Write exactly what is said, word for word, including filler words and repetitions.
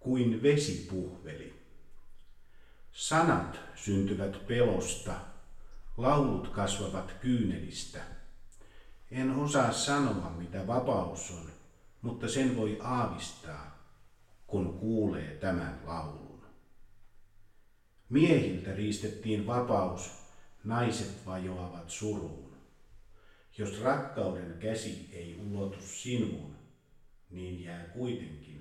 kuin vesipuhveli. Sanat syntyvät pelosta, laulut kasvavat kyynelistä. En osaa sanoa, mitä vapaus on, mutta sen voi aavistaa, kun kuulee tämän laulun. Miehiltä riistettiin vapaus, naiset vajoavat suruun. Jos rakkauden käsi ei ulotu sinuun, niin jää kuitenkin